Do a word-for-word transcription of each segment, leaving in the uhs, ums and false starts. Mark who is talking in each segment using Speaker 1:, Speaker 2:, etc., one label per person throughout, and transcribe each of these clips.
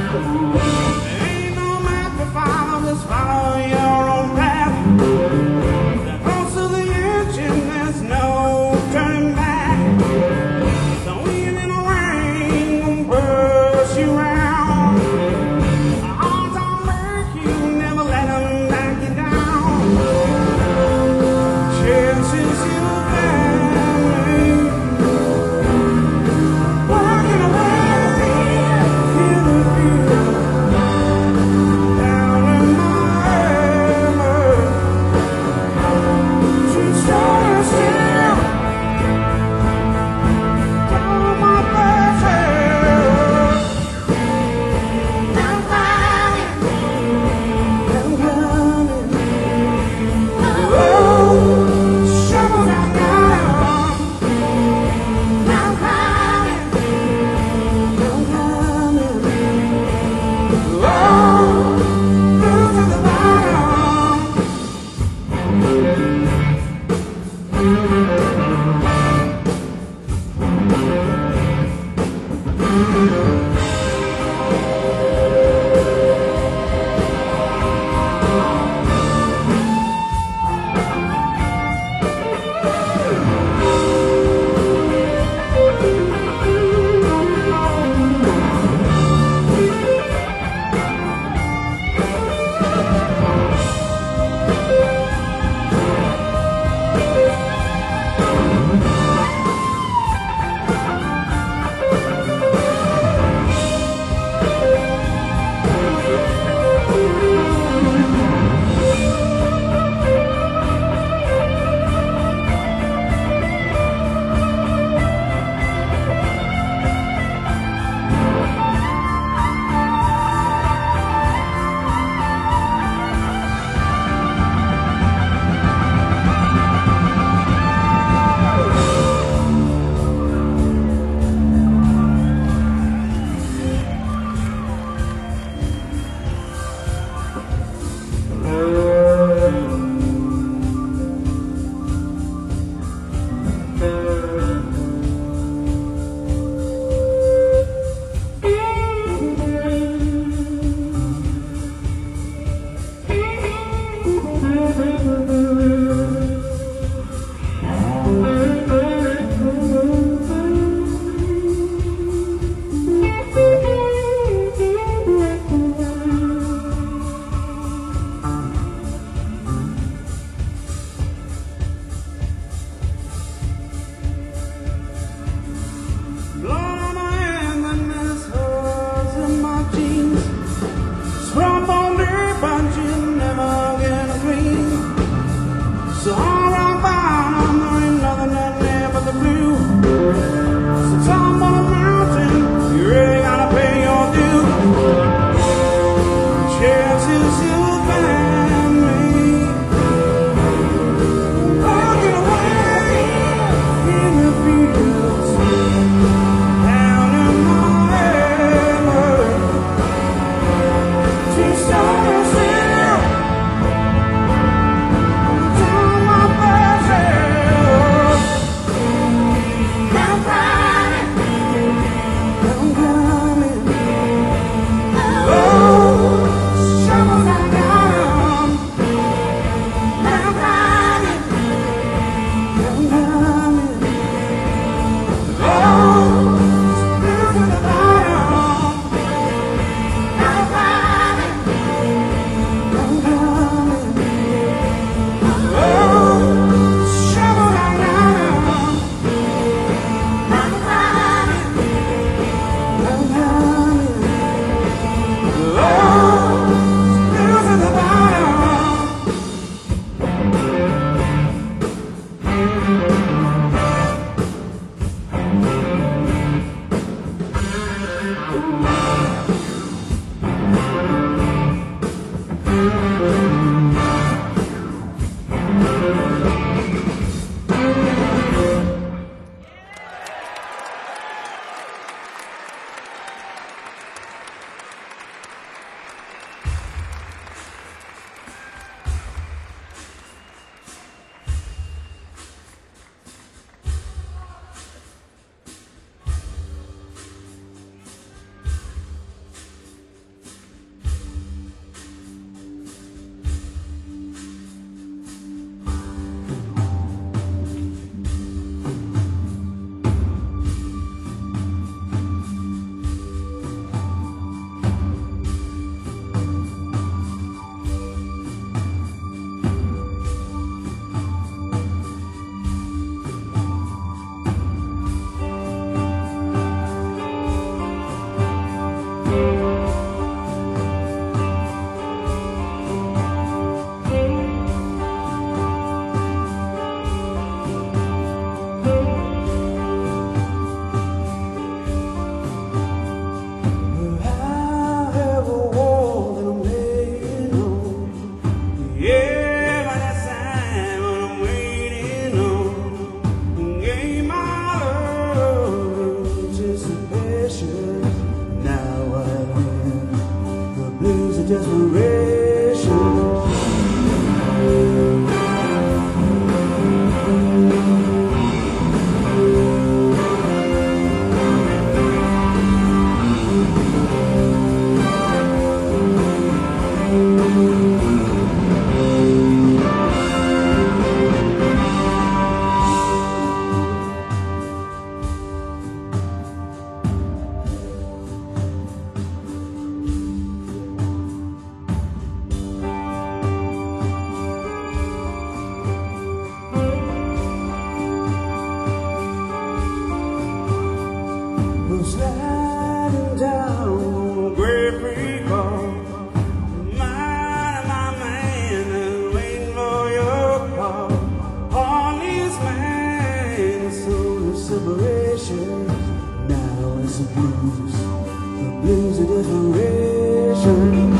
Speaker 1: Ain't no map to follow, just follow your own path. That close to the edge and there's no turning back. The wind and the rain will push you round. The odds don't break you, never let them knock you down. Chances you find walking away in the field. Down in my hammer, to stand still. Down my back, I'm running, I'm running. Oh, shovels are down. I'm running, I'm running. Oh, down to the bottom. Blood on my hand and there's holes in my jeans. Swamp on there, but you never get a clean. So all around bottom, there ain't nothing out there but the blue. So top on a mountain, you really gotta pay your due. Chances you'll find me walking away in the fields. Down in my hammer, to stand still. Down my back, I'm running, I'm running. Oh, shovels are down. I'm running, I'm running. Oh, down to the bottom. I'm running, I'm running. Oh, shovels are down. I'm running, I'm running. Oh, down to the bottom. Sliding down Great Creek Road, my, my man is waiting for your call. All these men sold the separation. Now it's the blues, the blues of desperation.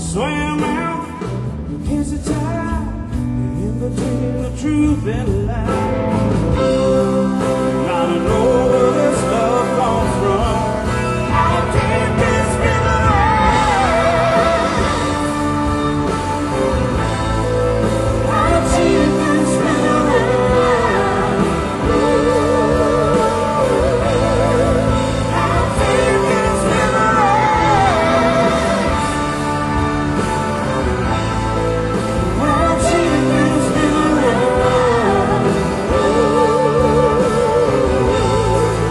Speaker 1: swim out, catch the tide in between the truth and lie. Gotta know where this love comes from. I'll take this river ride. I'll take this river ride. I'll take this river ride. I'll take this river ride.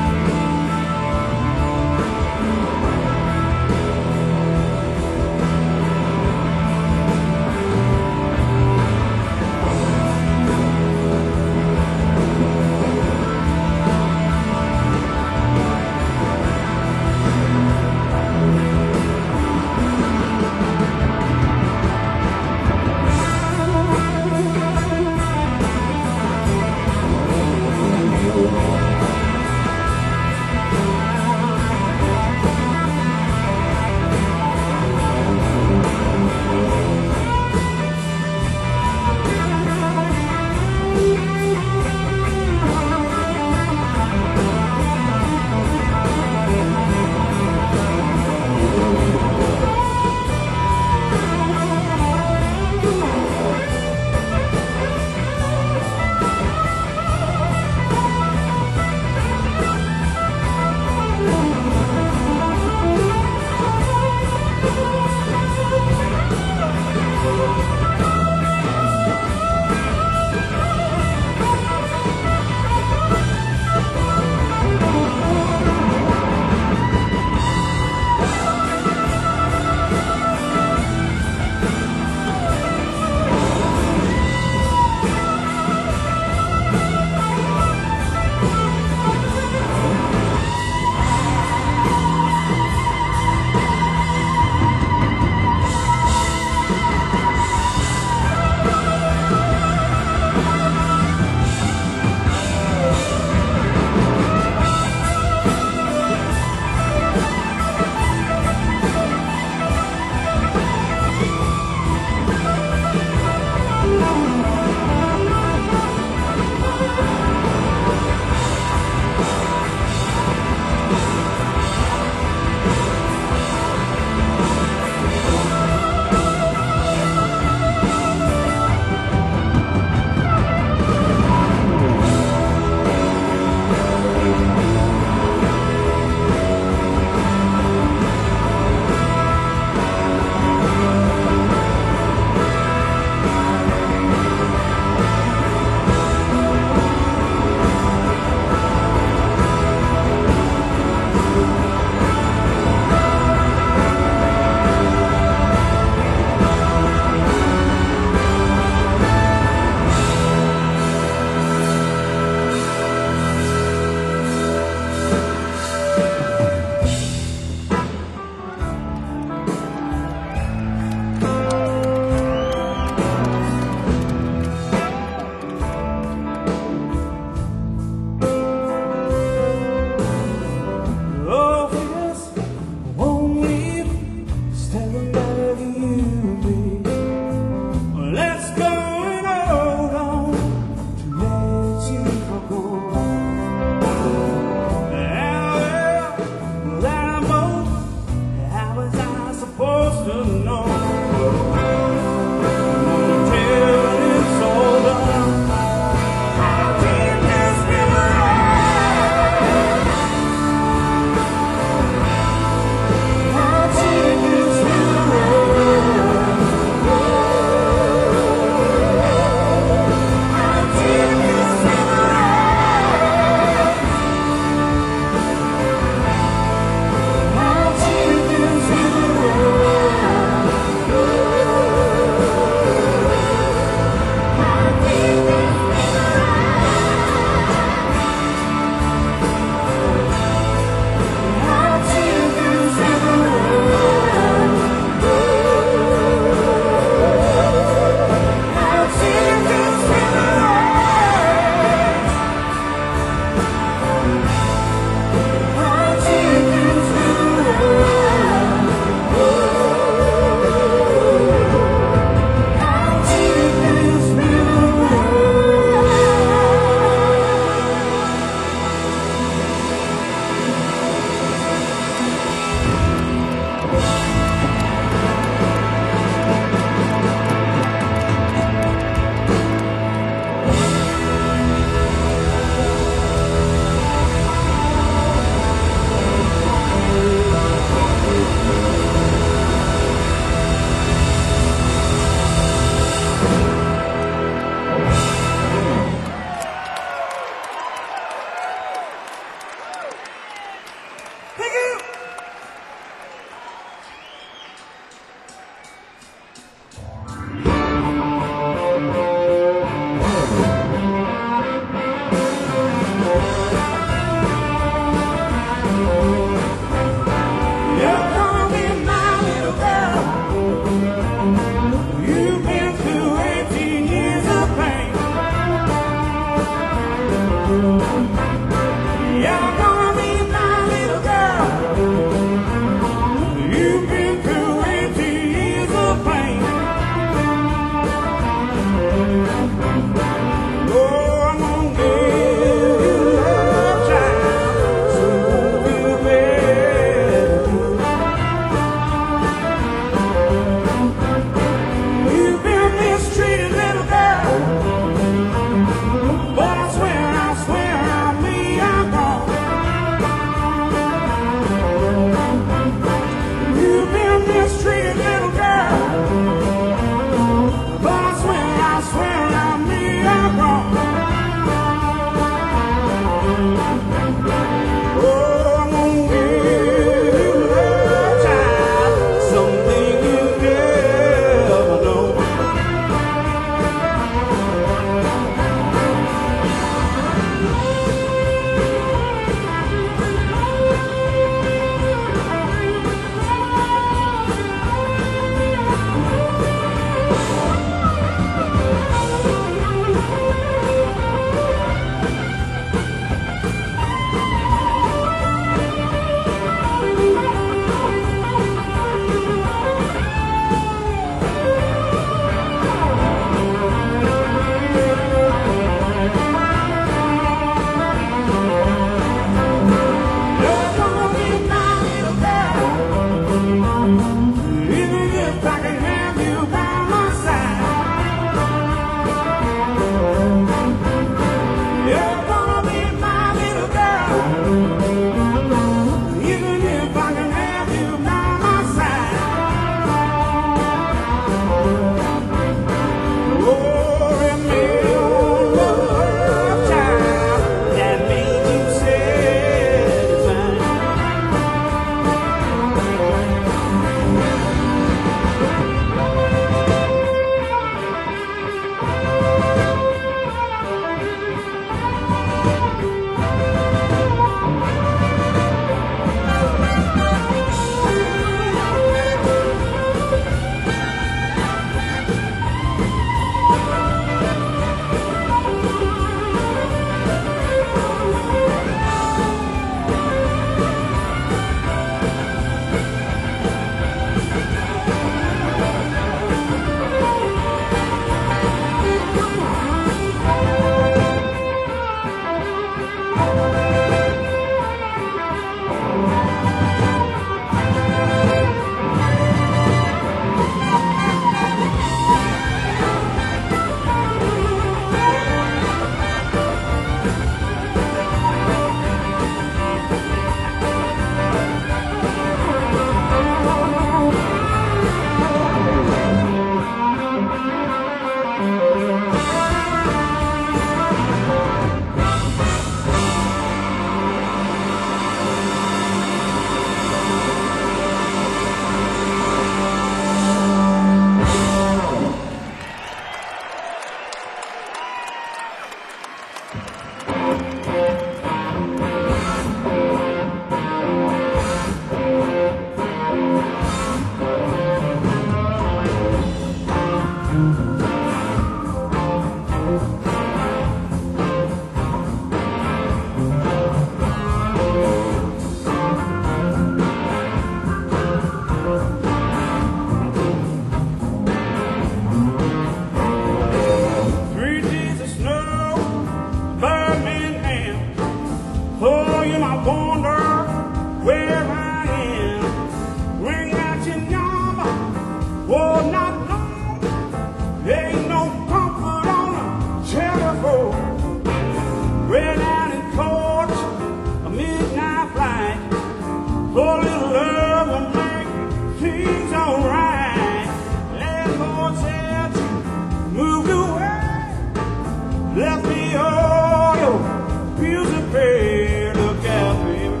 Speaker 1: Three days of snow, Birmingham. Oh, you might wonder where I am. Ring out your number, oh, not long. There ain't no comfort on a telephone. We're down in court, a midnight flight. For a little love will make things alright. Landlord said you moved away, left me all your bills to pay. Look out, baby.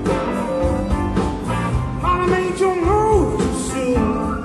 Speaker 1: Mama made you move too soon.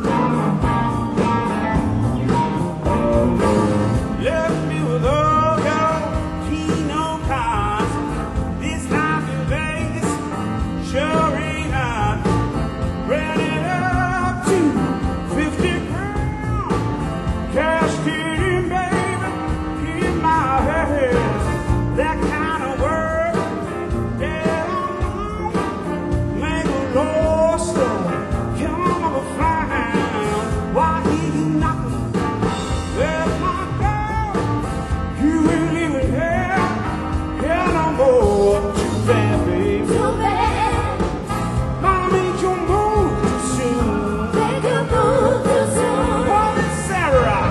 Speaker 1: Left me with all your Keno cards. This life in Vegas sure ain't hard. Ran it up to fifty grand. Cash in, baby, in my head. That kind of work, dead on home, make a lost story come up fine. Why hear you knocking? There's my girl. You ain't living here, here no more. Too bad, baby.
Speaker 2: Too bad,
Speaker 1: Mama made you move too soon.
Speaker 2: make you move too soon.
Speaker 1: Oh, it's Sarah.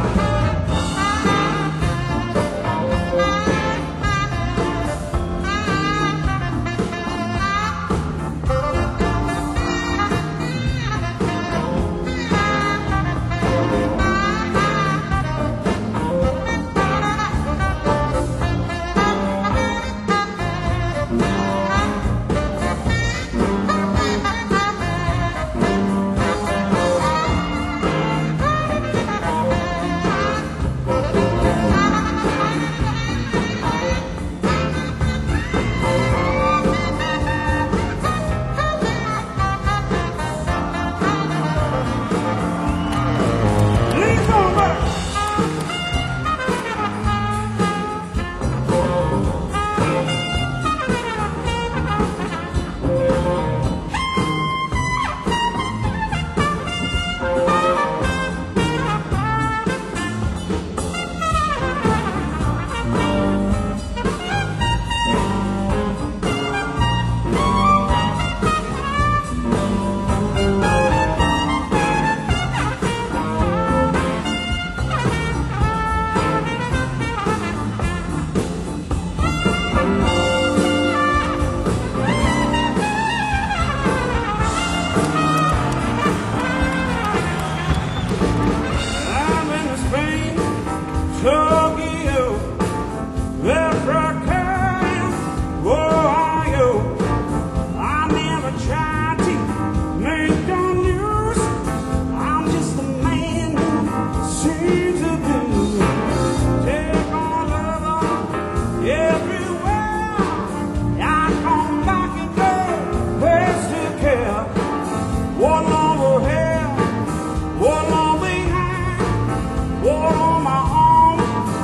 Speaker 1: Lean over. I've been to Spain, Tokyo, Africa, Ohio. I never tried to make the news. I'm just a man who seems to do. Take on love everywhere. I come back and go, where's the care? One over here, one on behind, one on my arm,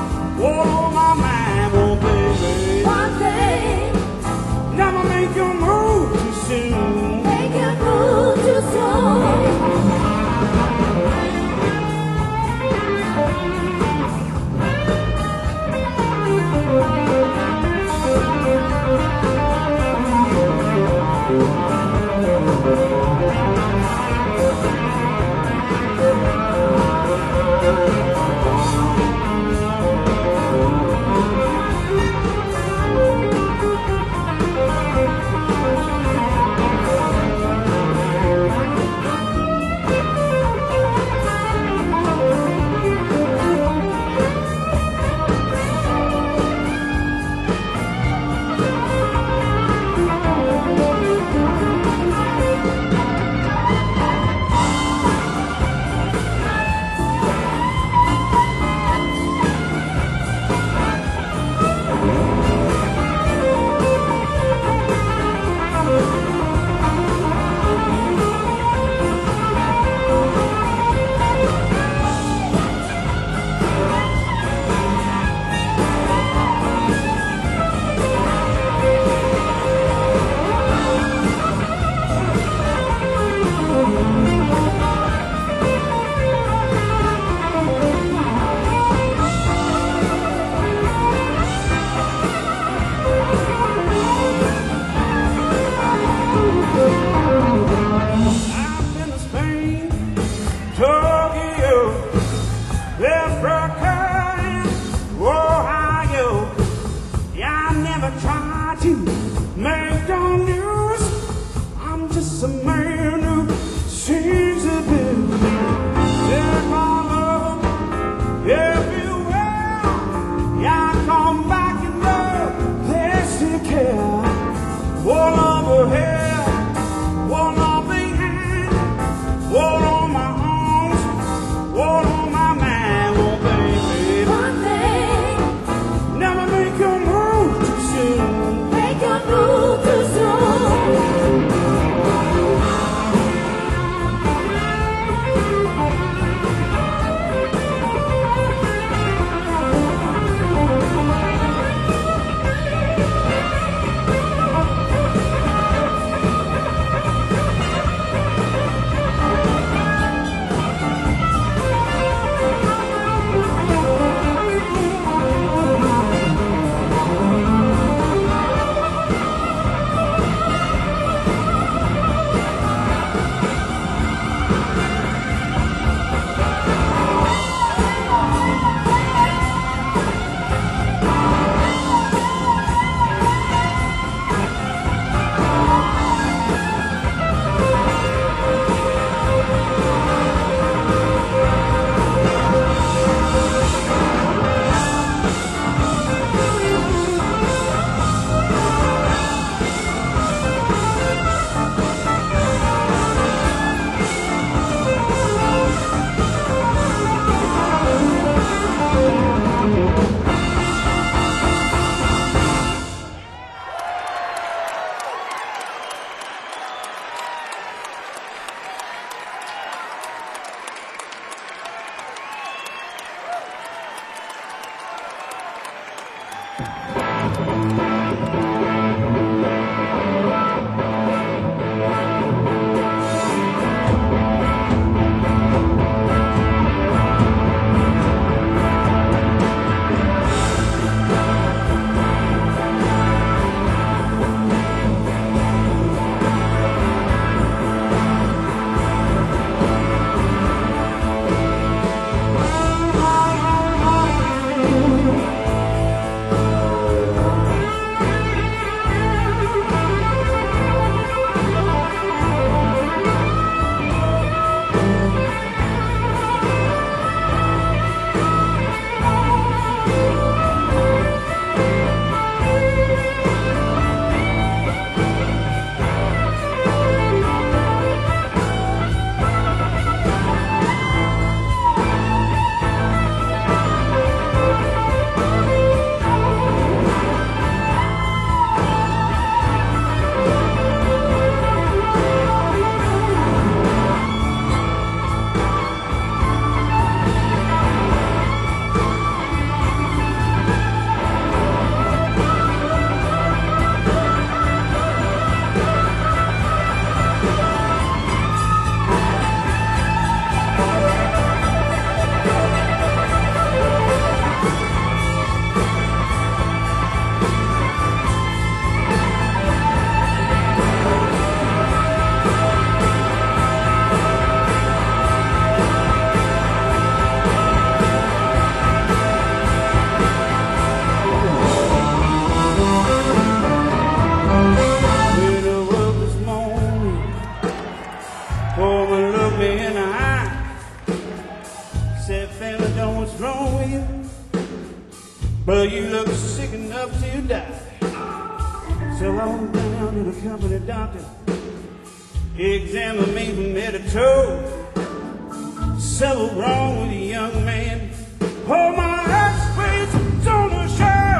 Speaker 1: But you look sick enough to die. So I went down to the company doctor. He examined me from head to toe. Something wrong with the young man. Oh, my x-rays on the show.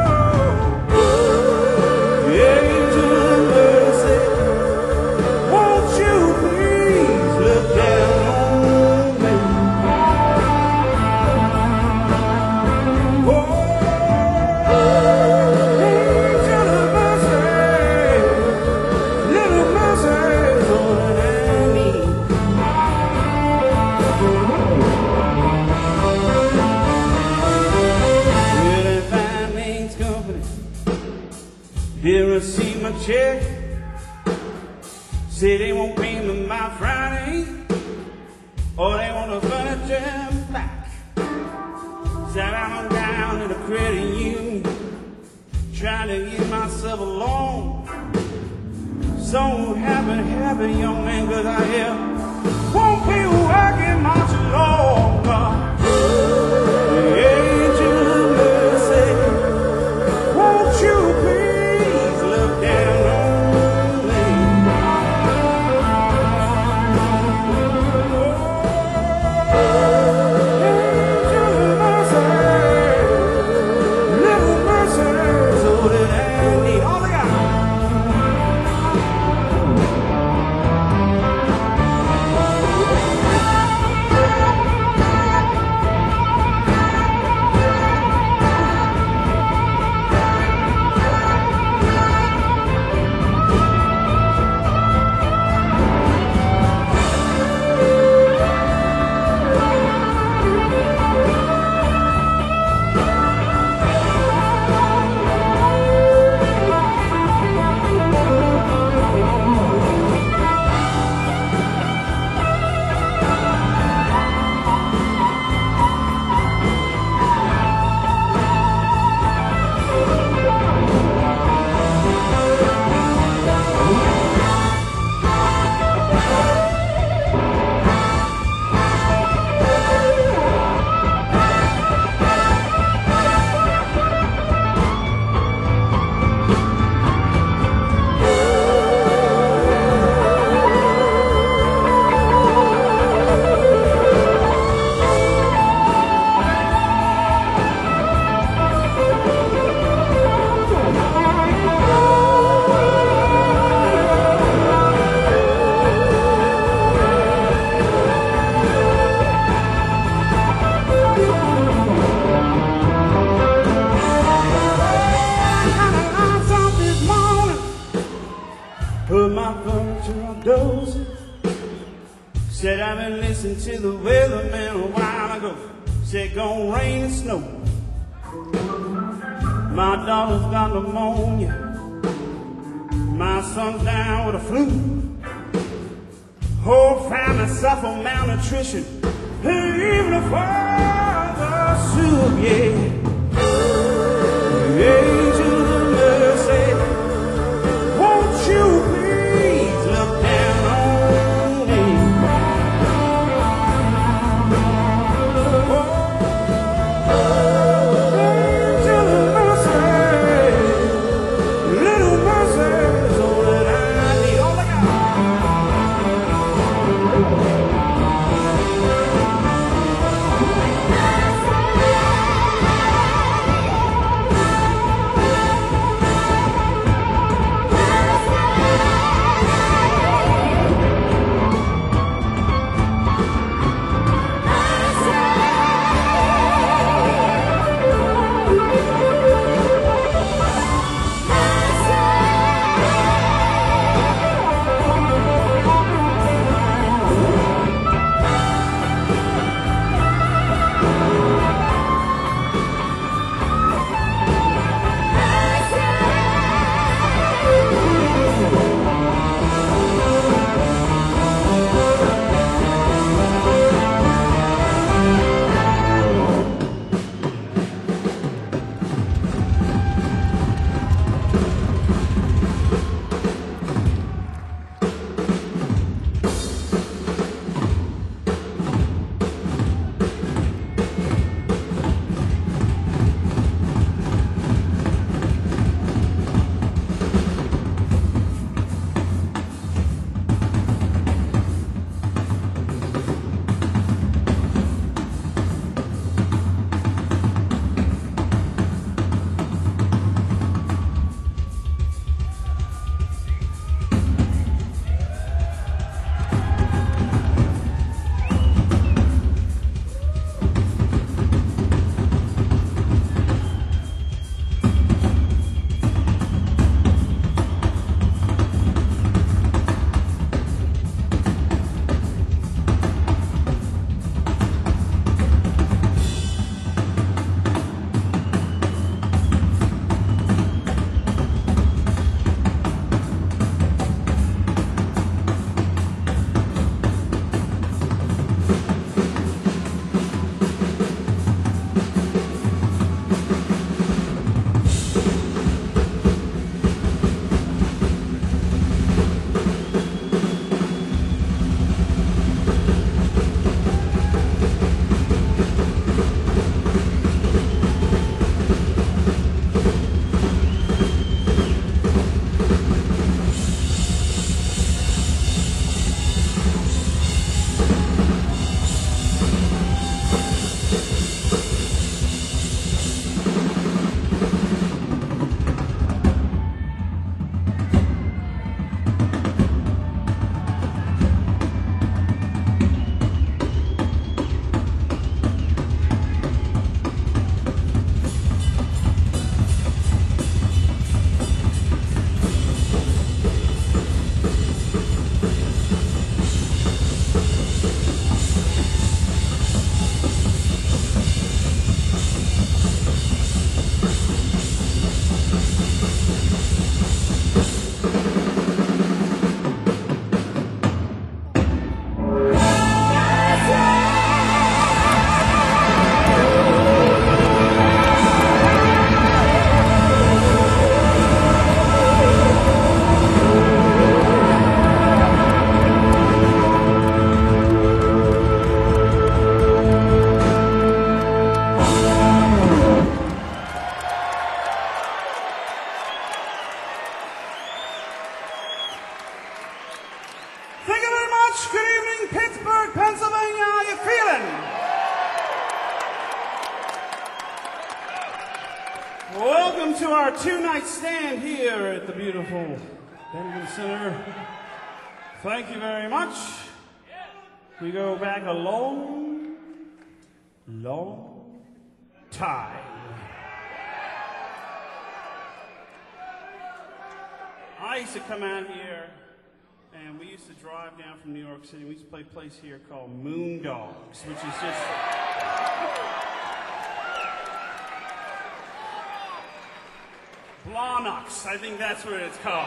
Speaker 1: The angel of mercy, won't you please look down on me? Oh, angel of mercy, little mercy is all that I need. Well, that fine names company didn't receive my check. Say they won't pay me by Friday, or they want the furniture back. Said I went down to the credit union, trying to get myself a loan. So happy, happy young man, 'cause I hear won't be working much longer. The angel of mercy, won't you please look down on me? Angel of mercy, little mercy is all that I need. All I got. Put my furniture on dozing. Said I've been listening to the weatherman a while ago. Said gonna rain and snow. My daughter's got pneumonia. My son's down with a flu. Whole family suffer malnutrition. And even the father too, yeah. The angel of mercy, won't you please look down on me? Oh, Welcome to our two-night stand here at the beautiful Benjamin Center. Thank you very much. We go back a long, long time. I used to come out here, and we used to drive down from New York City. We used to play a place here called Moondogs, which is just... Blawnox, I think that's what it's called.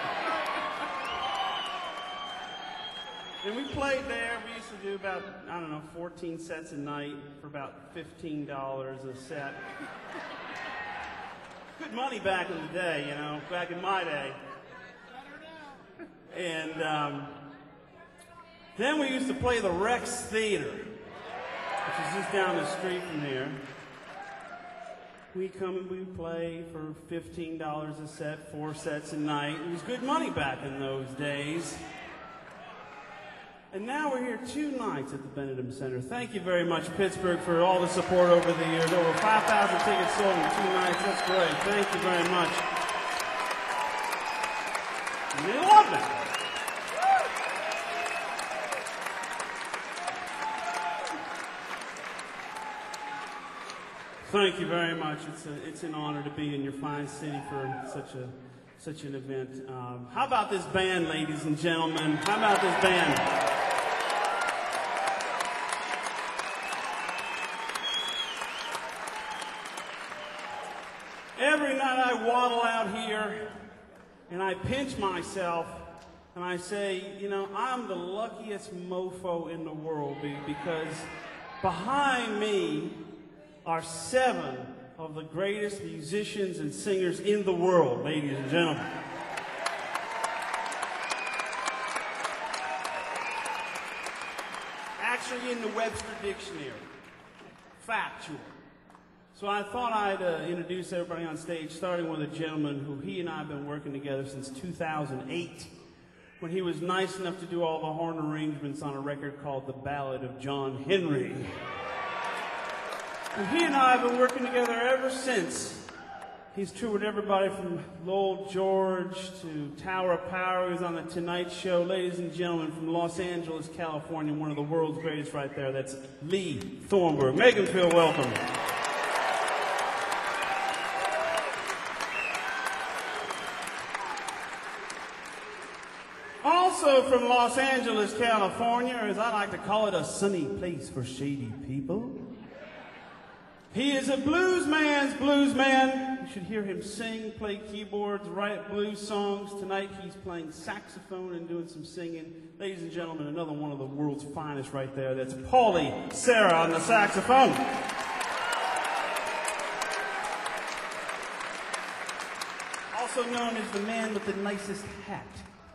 Speaker 1: And we played there. We used to do about, I don't know, fourteen sets a night for about fifteen dollars a set. Good money back in the day, you know, back in my day. And um, then we used to play the Rex Theater, which is just down the street from here. We come and we play for fifteen dollars a set, four sets a night. It was good money back in those days. And now we're here two nights at the Benedum Center. Thank you very much, Pittsburgh, for all the support over the years. Over five thousand tickets sold in two nights. That's great. Thank you very much. And they love it. Thank you very much. It's a, it's an honor to be in your fine city for such a such an event. Um, how about this band, ladies and gentlemen? How about this band? Every night I waddle out here and I pinch myself and I say, you know, I'm the luckiest mofo in the world because behind me are seven of the greatest musicians and singers in the world, ladies and gentlemen. Actually in the Webster Dictionary. Factual. So I thought I'd uh, introduce everybody on stage, starting with a gentleman who he and I have been working together since two thousand eight, when he was nice enough to do all the horn arrangements on a record called The Ballad of John Henry. And he and I have been working together ever since. He's toured with everybody from Lowell George to Tower of Power. He was on The Tonight Show. Ladies and gentlemen, from Los Angeles, California, one of the world's greatest right there. That's Lee Thornburg. Make him feel welcome. Also from Los Angeles, California, as I like to call it, a sunny place for shady people. He is a blues man's blues man. You should hear him sing, play keyboards, write blues songs. Tonight he's playing saxophone and doing some singing. Ladies and gentlemen, another one of the world's finest right there. That's Paulie Serra on the saxophone. Also known as the man with the nicest hat.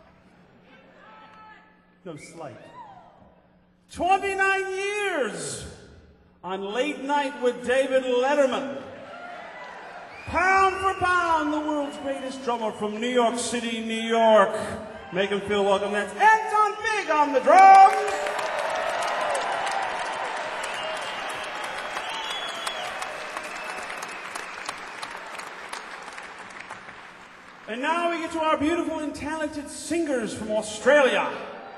Speaker 1: No slight. twenty-nine years on Late Night with David Letterman. Pound for pound, the world's greatest drummer from New York City, New York. Make him feel welcome. That's Anton Big on the drums. And now we get to our beautiful and talented singers from Australia.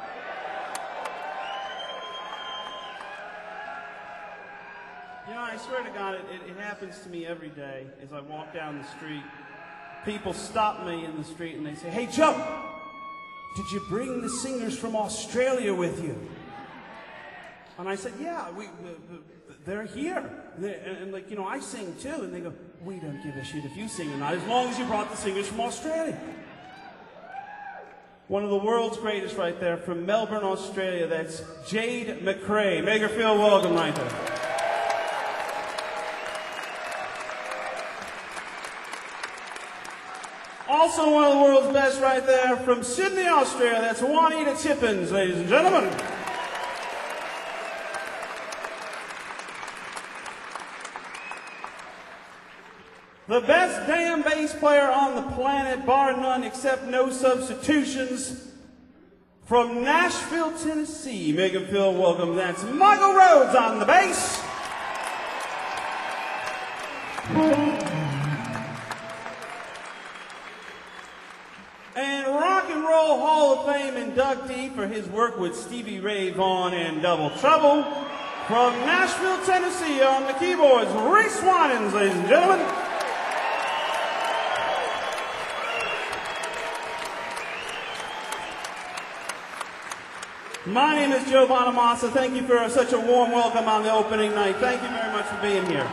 Speaker 1: You know, I swear to God, it, it, it happens to me every day as I walk down the street. People stop me in the street and they say, "Hey, Joe, did you bring the singers from Australia with you?" And I said, "Yeah, we, we, they're here." And, they, and, and like, you know, I sing too. And they go, "We don't give a shit if you sing or not, as long as you brought the singers from Australia." One of the world's greatest right there from Melbourne, Australia. That's Jade McRae. Make her feel welcome right there. Also one of the world's best right there from Sydney, Australia. That's Juanita Tippins, ladies and gentlemen. The best damn bass player on the planet, bar none, except no substitutions. From Nashville, Tennessee, make him feel welcome. That's Michael Rhodes on the bass. of Fame inductee for his work with Stevie Ray Vaughan and Double Trouble. From Nashville, Tennessee, on the keyboards, Reese Winans, ladies and gentlemen. My name is Joe Bonamassa. Thank you for such a warm welcome on the opening night. Thank you very much for being here.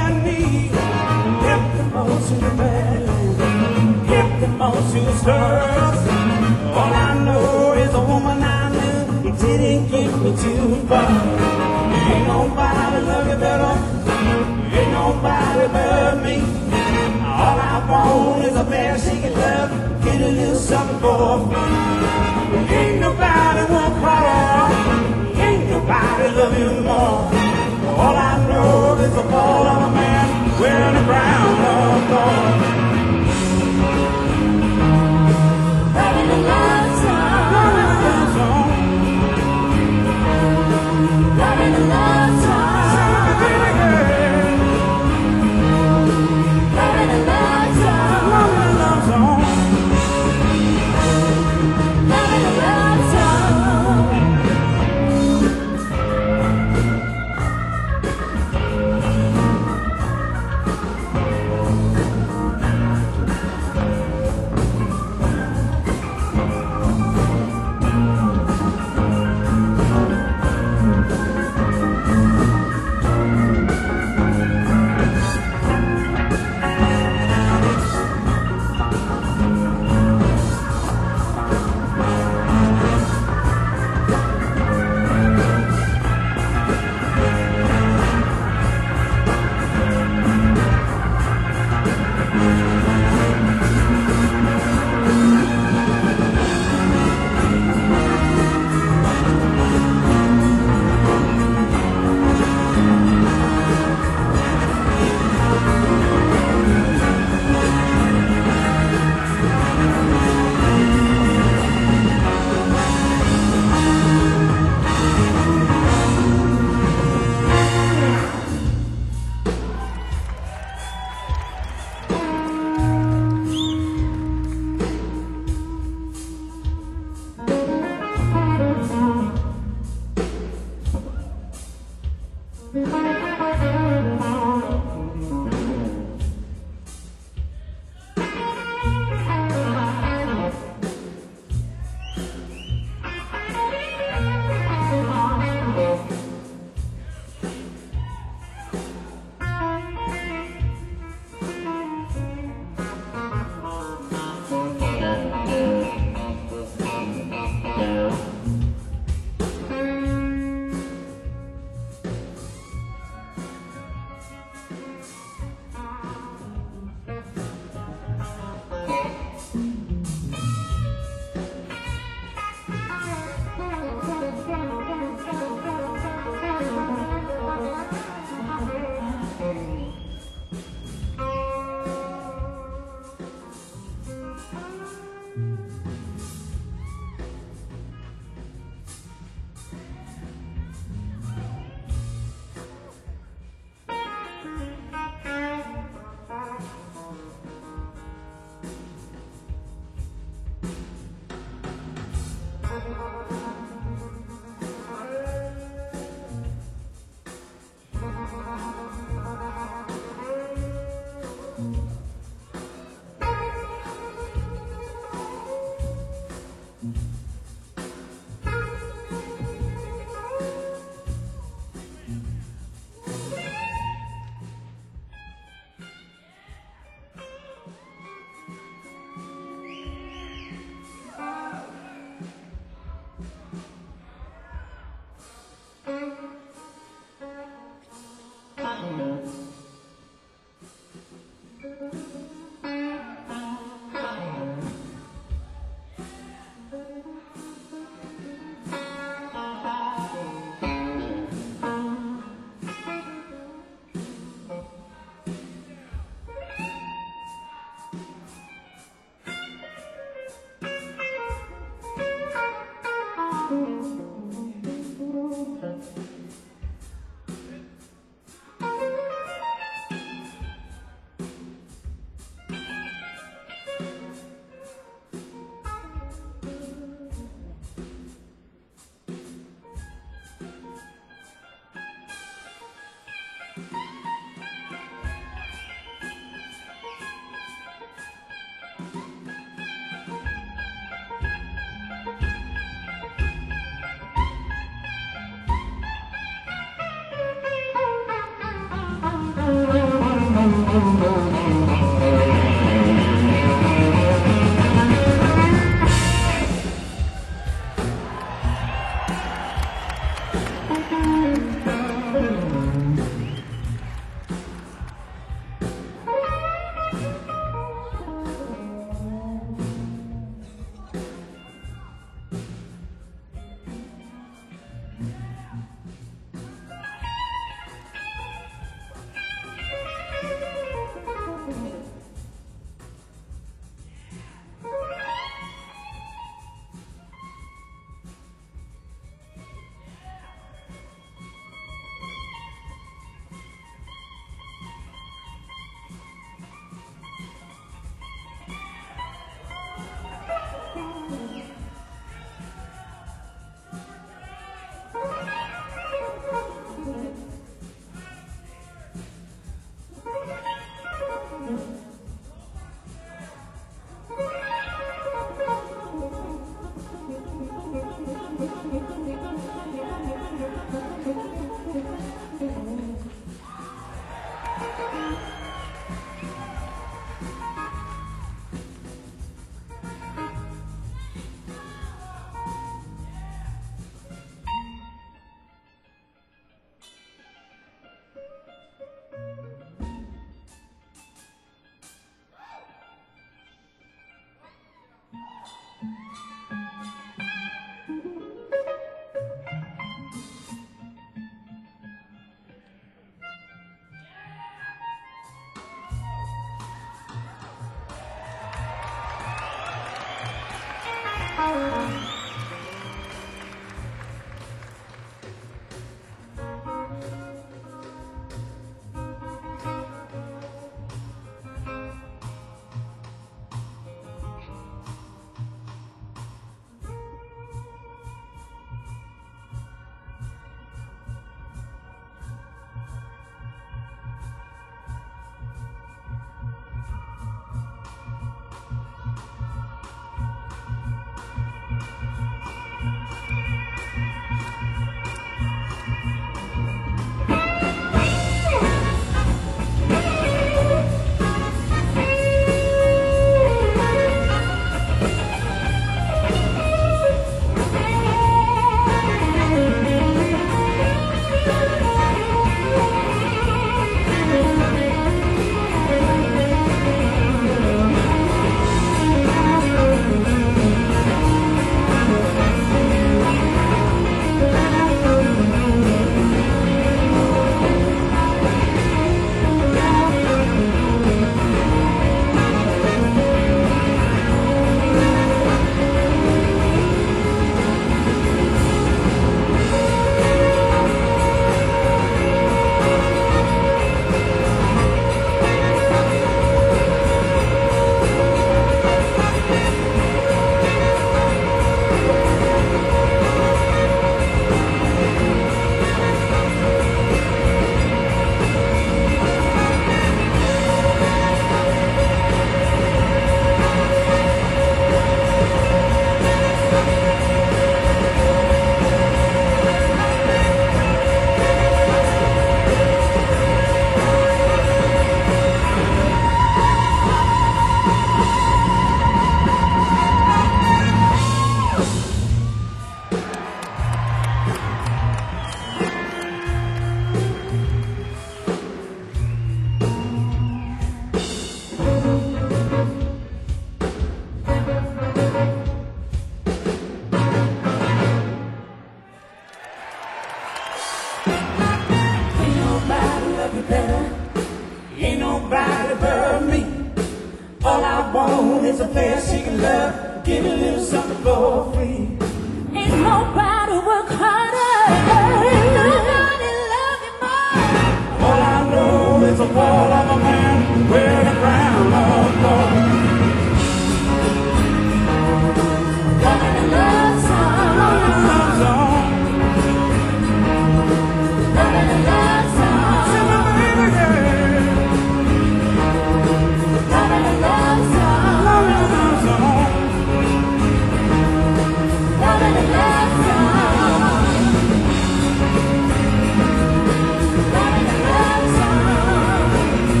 Speaker 2: Love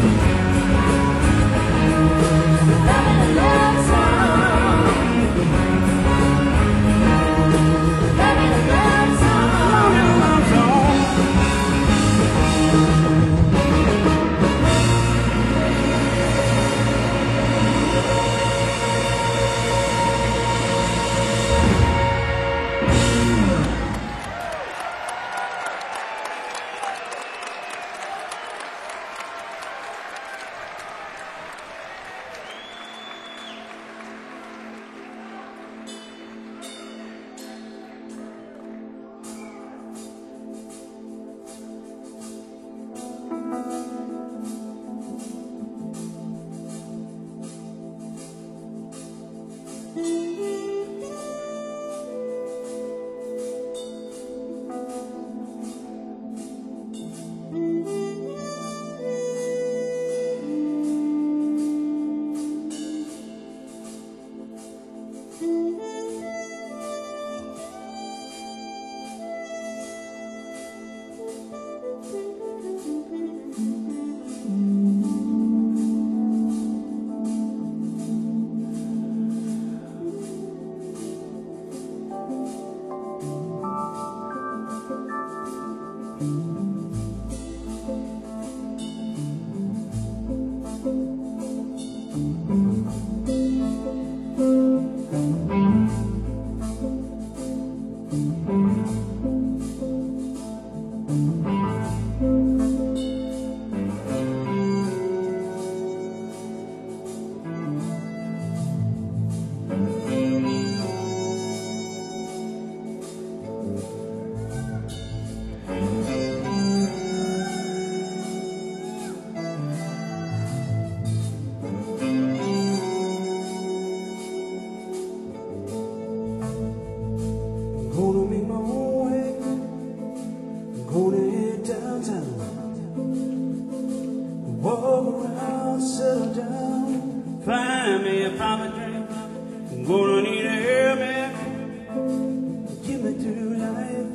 Speaker 1: of a drink. I'm gonna need a helmet. Get me through life.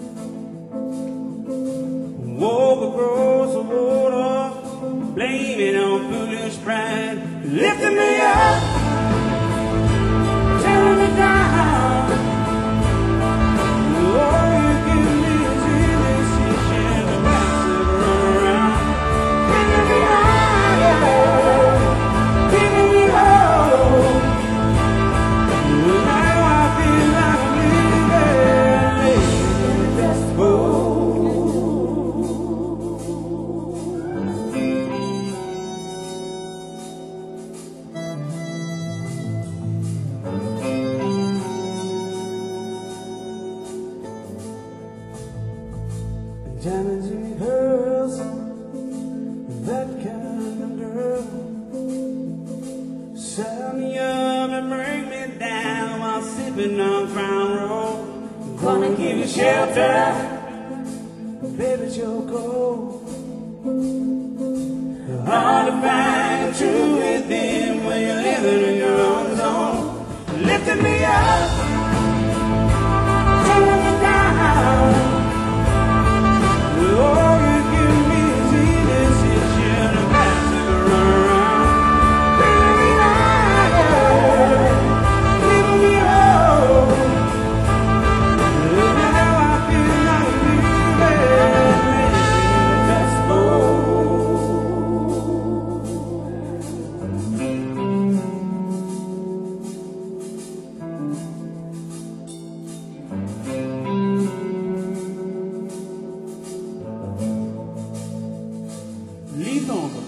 Speaker 1: Walk across the water, blaming on foolish pride, lifting me up, tearing me down. All you give me is indecision, the backs that run around, bringing me higher, keeping me low. Now I feel like I'm leaving, let's go. Diamonds and pearls, that kind of girl. Sign me up and bring me down while sipping on Crown Roll. Gonna give you shelter, baby, you're cold. Hard to find the truth within when you're living in your own zone. Lifting me up, tearing me down. All you give me is indecision, the backs that run around, bringing me higher, keeping me low. Now I feel like leaving, let's go. Leave over.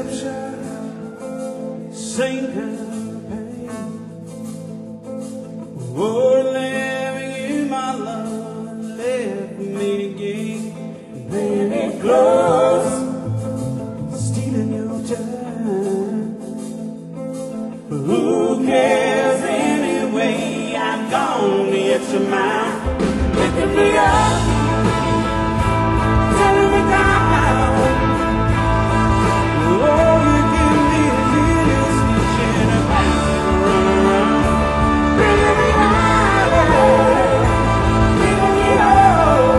Speaker 1: deception, same kind of pain. Oh, living you, my love, left me again. Playing it close, stealing your time. Who cares anyway? I've gone the extra mile. Lifting me up, turning me down. Oh, you give me a little switching and bouncing around. Bringing me higher, bringing me low.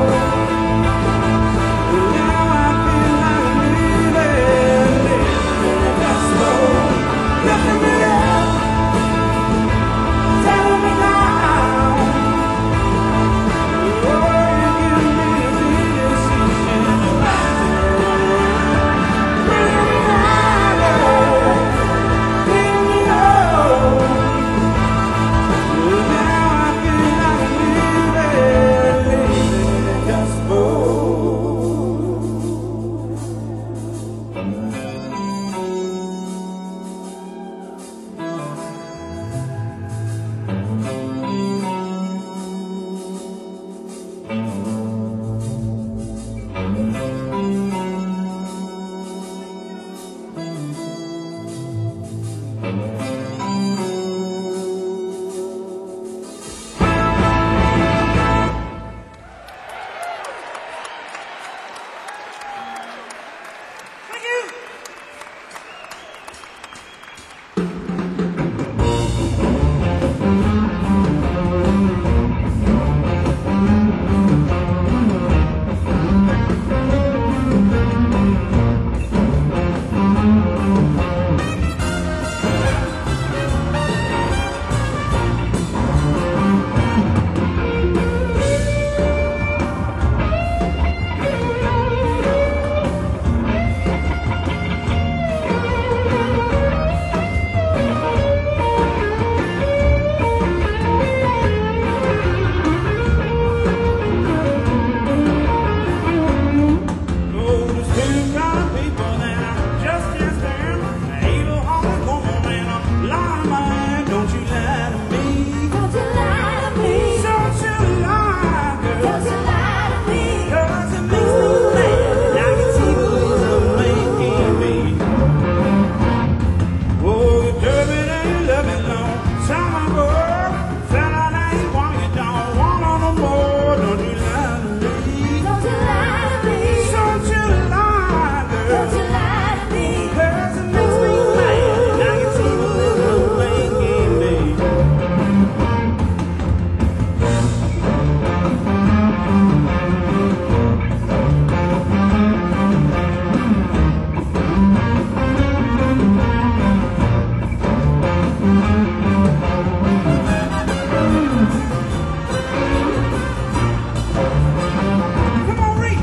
Speaker 1: Now I feel like I'm living, living in the gospel. Lifting me up, turning me down. Oh, you give me a little switching and bouncing around. Bringing me higher, bringing me low. Now I feel like I'm living, living in the gospel. Thank you. Come on, Reed.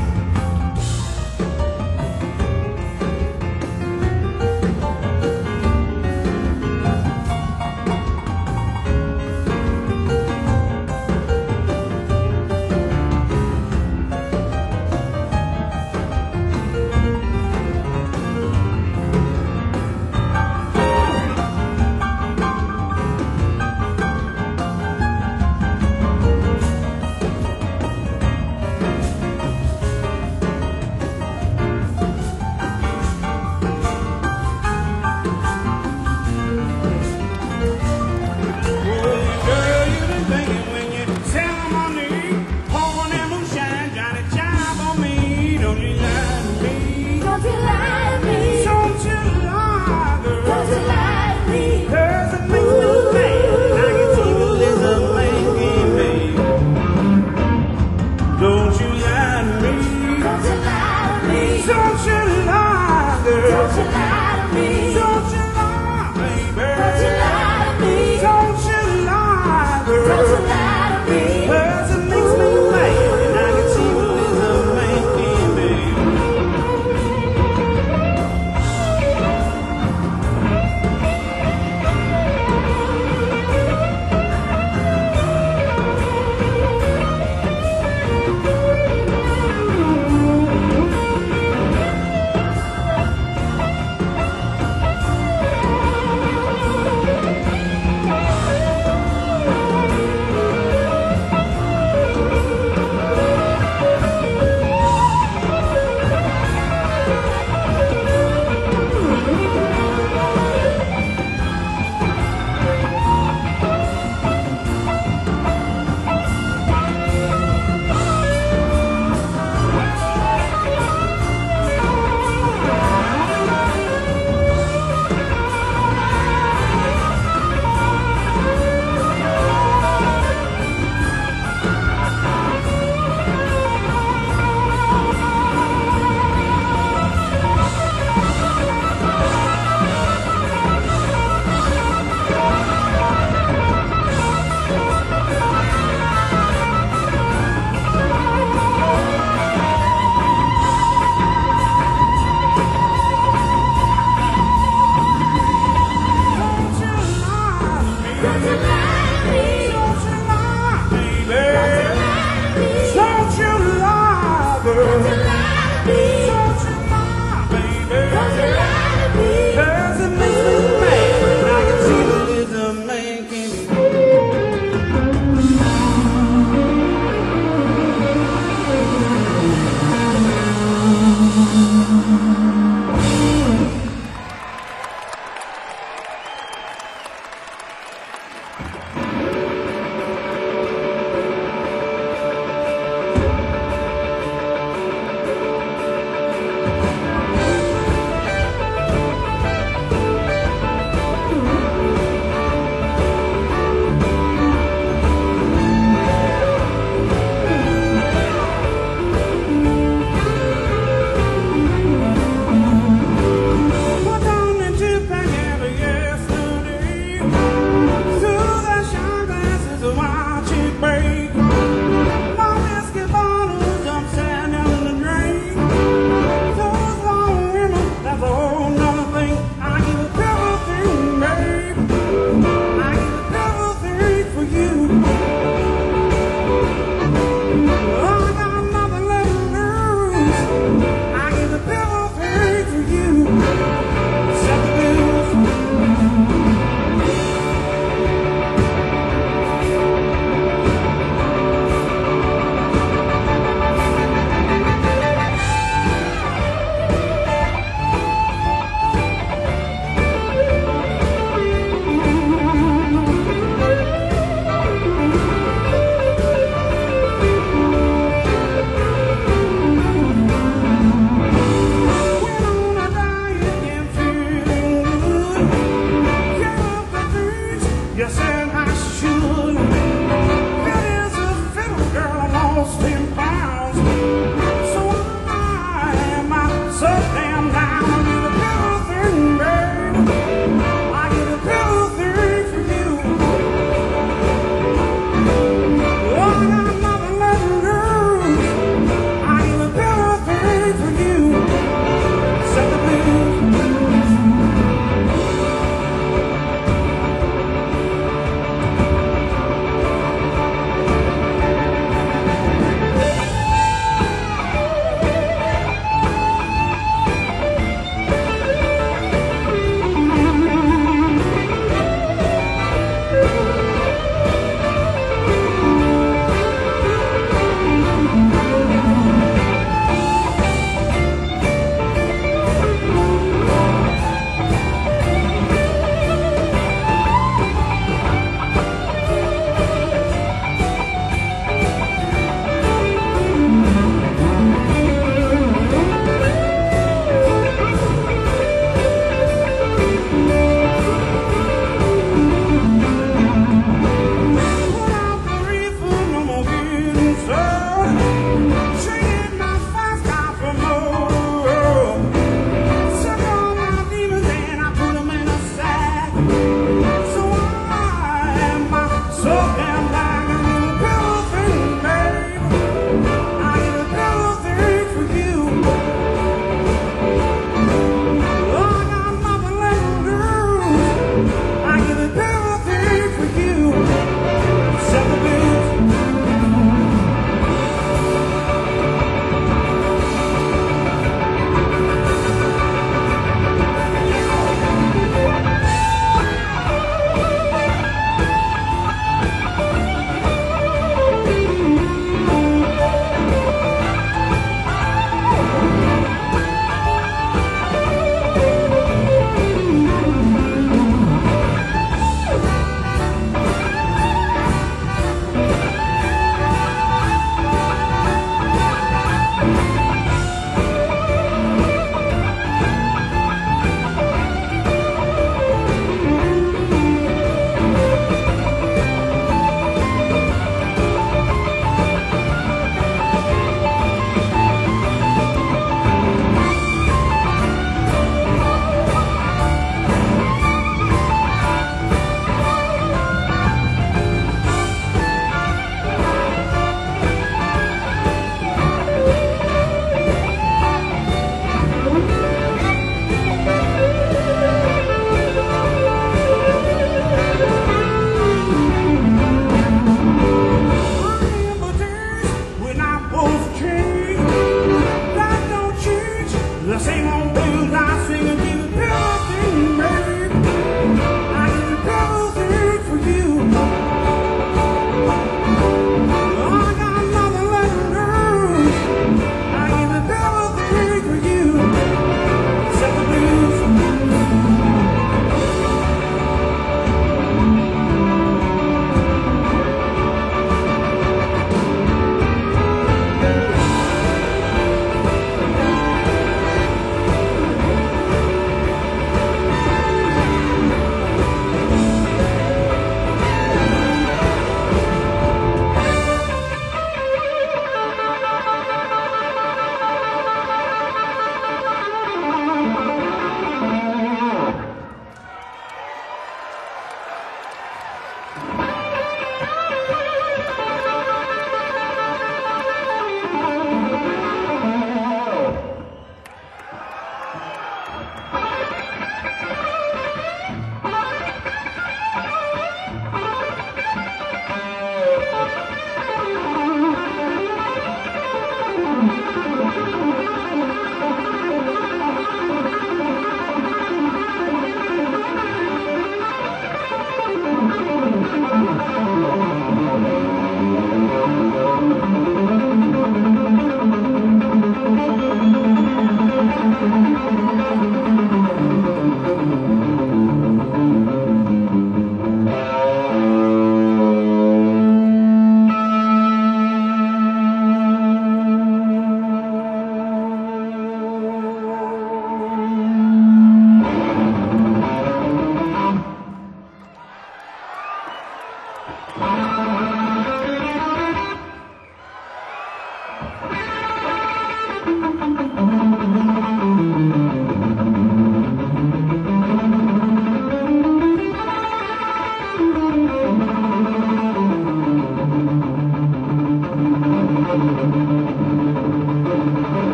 Speaker 2: Don't you lie to me.
Speaker 1: Don't you lie, baby.
Speaker 2: Don't you lie to me.
Speaker 1: 'Cause it makes me mad. I can see that it's a man can be. Put on the tip I had yesterday. Through the shine glasses of watch it break. My whiskey bottles upside down in the drain. Those long women, that's a whole nother thing. I give a devil thing, babe. I give a devil thing for you. Oh, I got nothing left to lose. I give a devil thing for you. Set the bills.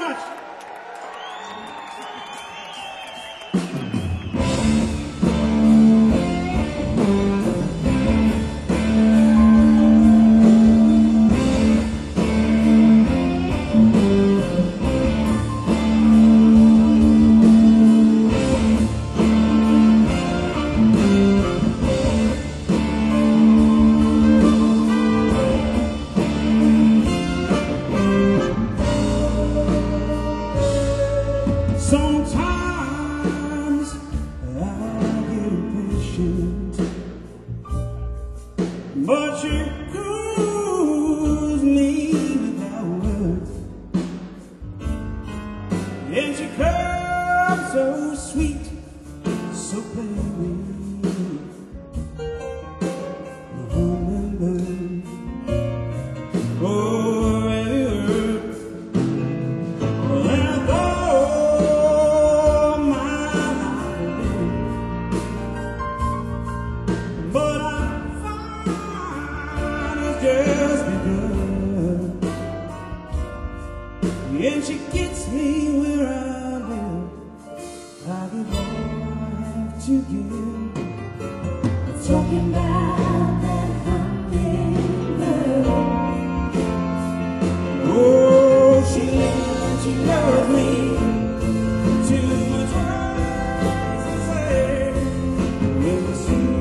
Speaker 1: much. Sometimes I get impatient, but she coos me without words, and she comes so sweet, so plainly. Remember, oh, every word. Just begun, and she gets me where I live. I give all I have to give. Talking about that hummingbird. Oh, she loves, she loves me too much. To say, when the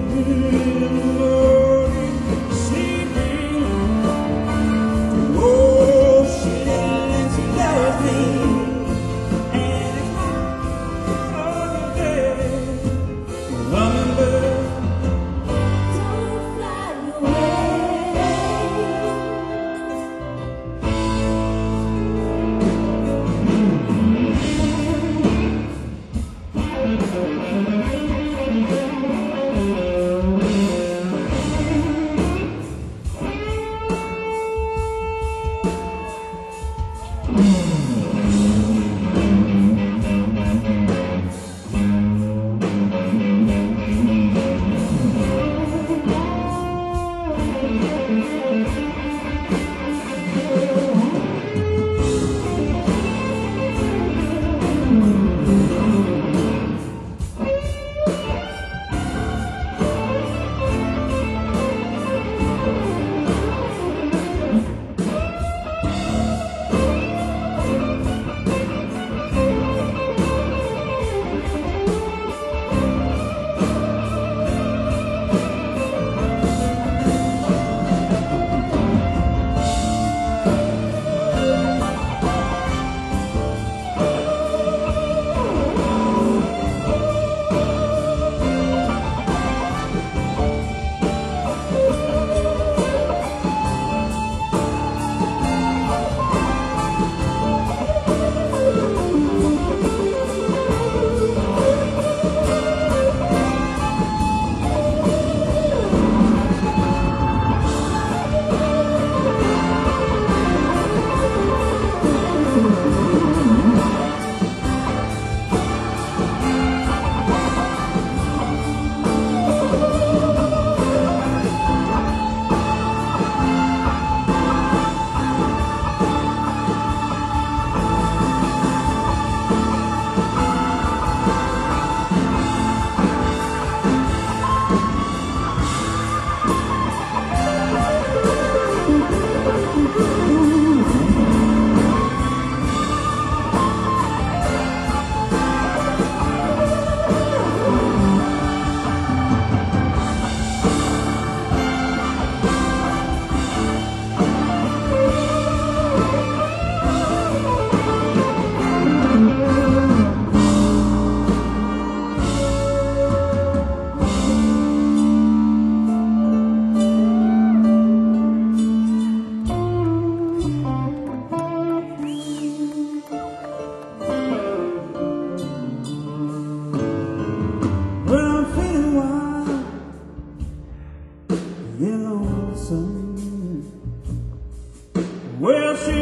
Speaker 1: Well, she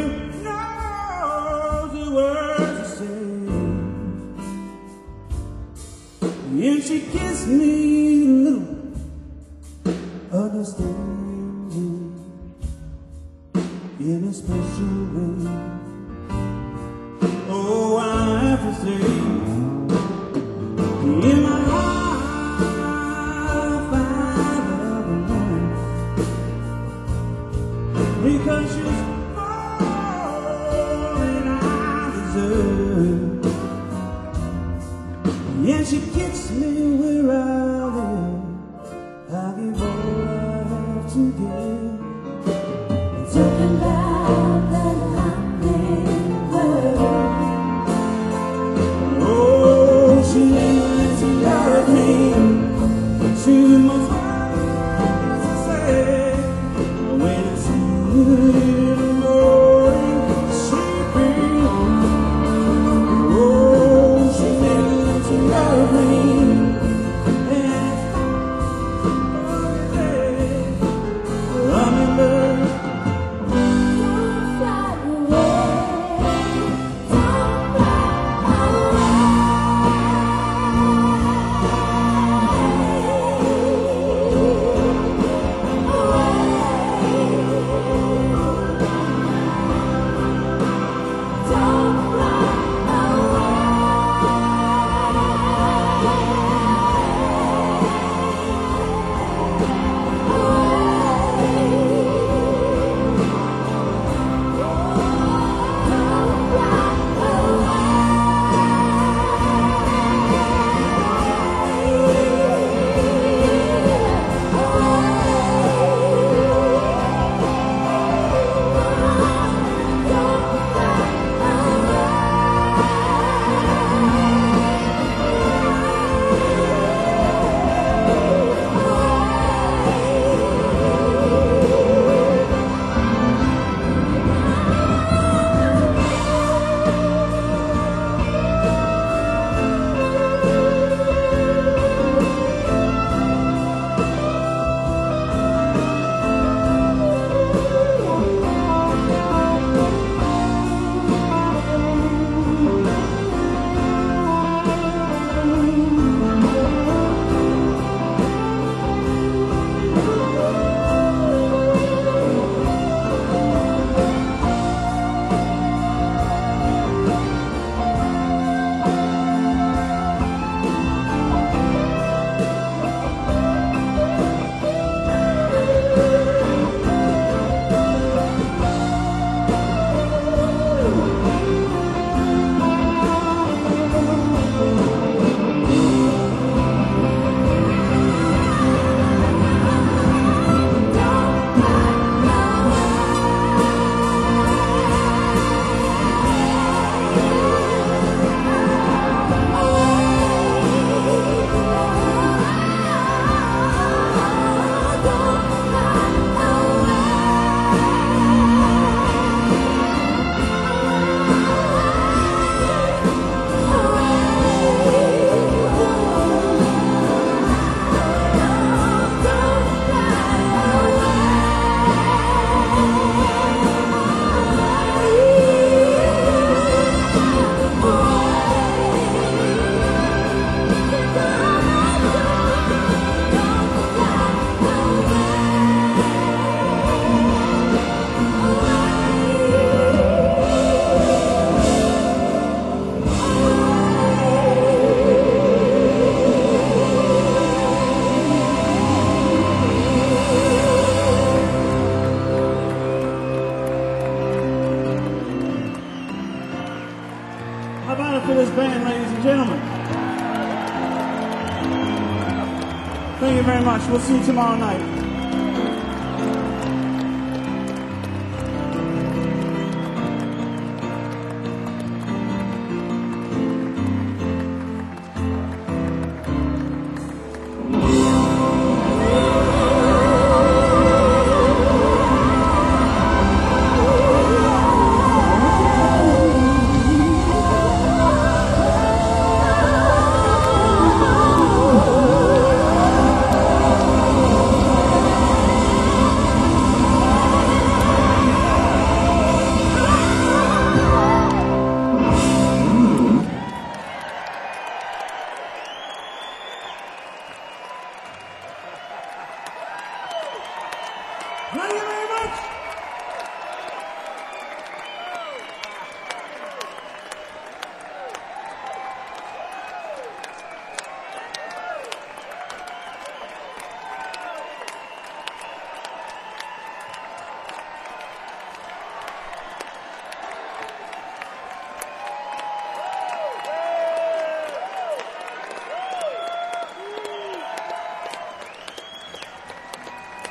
Speaker 1: knows the words to say, and she gives me a little understanding in a special way. Yeah, she gets me where I live. I give all I have to give.
Speaker 2: Talking about that hummingbird.
Speaker 1: Oh, she lives to love me. She must say when it's in the morning, she brings. Oh, she lives to love me.
Speaker 3: How about it for this band, ladies and gentlemen? Thank you very much. We'll see you tomorrow night. Thank you very much.